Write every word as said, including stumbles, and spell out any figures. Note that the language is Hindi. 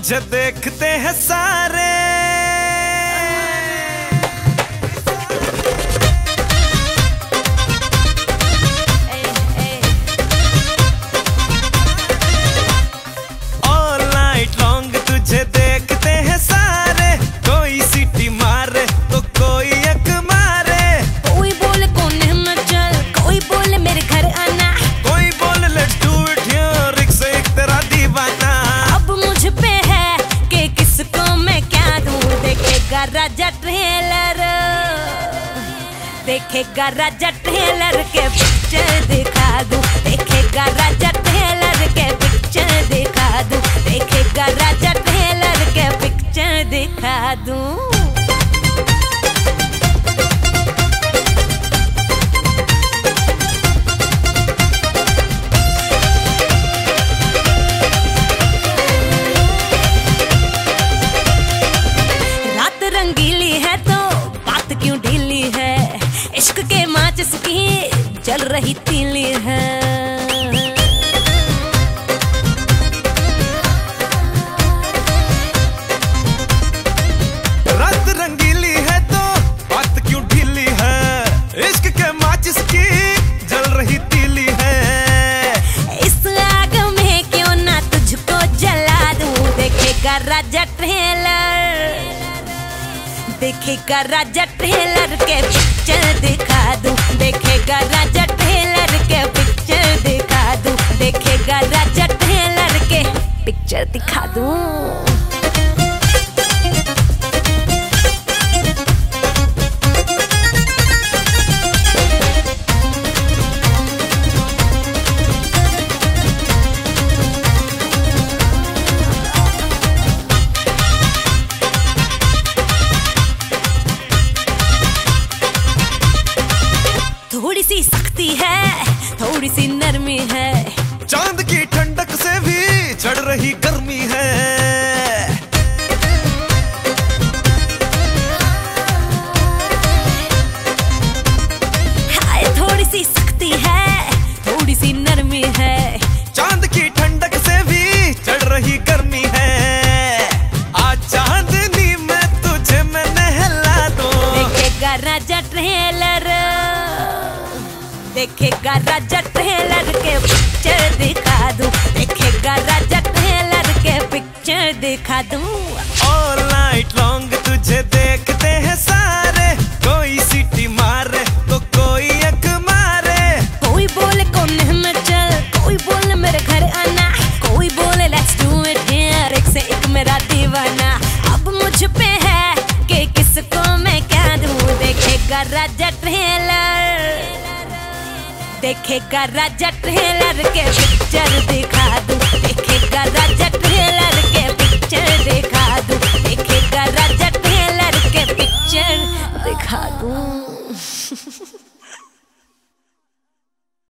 तुझे देखते हैं सारे। ऑल नाइट लॉन्ग तुझे देखते हैं सारे। कोई सीटी मारे तो कोई एक मारे। कोई बोले कोने में चल, कोई बोले मेरे घर आना, कोई बोले लेट्स डू इट हियर, एक से एक तेरा दीवाना। अब मुझ पे है कि किसको मैं क्या दूं। देखेगा राजा ट्रेलर, देखेगा राजा ट्रेलर के पिक्चर दिखा दूं। देखेगा राजा ट्रेलर के पिक्चर दिखा दूं। देखेगा राजा ट्रेलर के पिक्चर दिखा दूं। रंगीली है तो बात क्यों ढीली है। इश्क के माचिस की जल रही तीली है। रात रंगीली है तो बात क्यों ढीली है। इश्क के माचिस की जल रही तीली है। इस आग में क्यों ना तुझको जला दूं। देखेगा राजा ट्रेलर, देखेगा राजा ट्रेलर के पिक्चर दिखा दूं। देखेगा राजा ट्रेलर के पिक्चर दिखा दूं। देखेगा राजा ट्रेलर के पिक्चर दिखा दूं। थोड़ी सी सख्ती है, थोड़ी सी नरमी है। चांद की ठंडक से भी चढ़ रही गर्मी है। हाय थोड़ी सी सख्ती है, थोड़ी सी नरमी है। चांद की ठंडक से भी चढ़ रही गर्मी है। आज चांदनी में तुझे मैं नहला दूं। देखेगा राजा ट्रेलर, देखेगा राजा ट्रेलर के पिक्चर दिखा दूं। देखेगा राजा ट्रेलर के पिक्चर दिखा दूं। ऑल नाइट लॉन्ग तुझे देखते हैं सारे। कोई सीटी मारे तो कोई एक मारे। कोई बोले कोने में चल, कोई बोले मेरे घर आना, कोई बोले लेट्स डू इट हियर, एक से एक मेरा दीवाना। अब मुझ पे है कि किसको मैं क्या दूं। देखेगा राजा ट्रेलर, देखेगा राजा ट्रेलर के